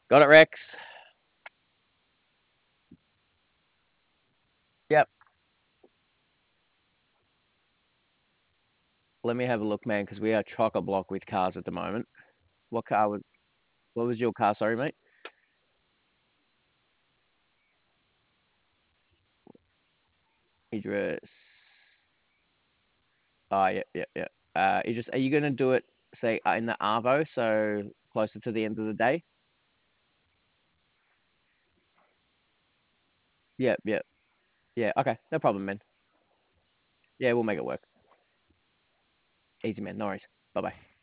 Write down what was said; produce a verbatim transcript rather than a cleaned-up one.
Got it, Rex. Yep. Let me have a look, man, because we are chock a block with cars at the moment. What car was? What was your car? Sorry, mate. Idris. Oh, yeah, yeah, yeah. Uh, Idris, are you gonna do it, say, uh, in the Arvo, so closer to the end of the day? Yeah, yeah, yeah. Okay, no problem, man. Yeah, we'll make it work. Easy, man. No worries. Bye bye.